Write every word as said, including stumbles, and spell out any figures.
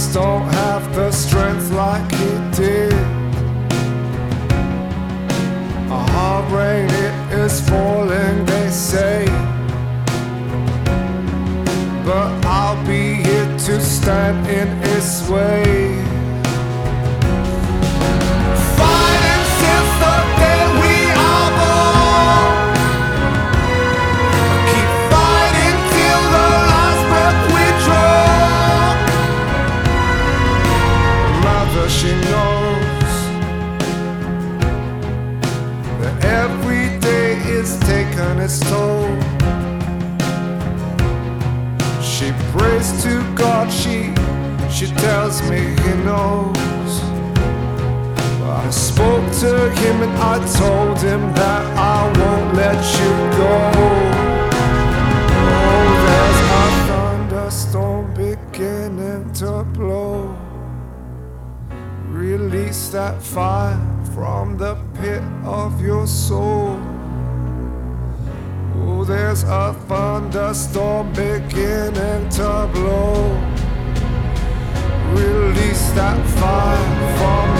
just don't have the strength like he did. A hard rain, it is falling, they say, but I'll be here to stand in its way. Fighting since the day we are born, keep fighting till the last breath we draw. Mother, she knows that every day is taking its toll. She prays to God, she, she tells me he knows. I spoke to him and I told him that I won't let you go. Oh, there's a thunderstorm beginning to blow. Release that fire from the pit of your soul. Oh, there's a thunderstorm beginning to blow. Release that fire from